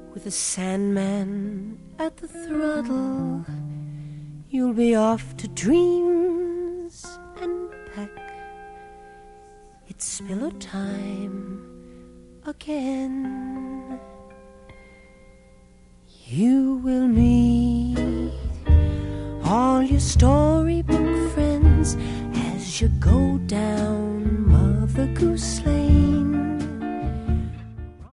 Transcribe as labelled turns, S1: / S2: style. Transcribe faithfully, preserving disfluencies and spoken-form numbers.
S1: With the Sandman at the throttle, you'll be off to dreams and peck. It's pillow time again. You will meet all your storybook friends as you go down Mother Goose Lane.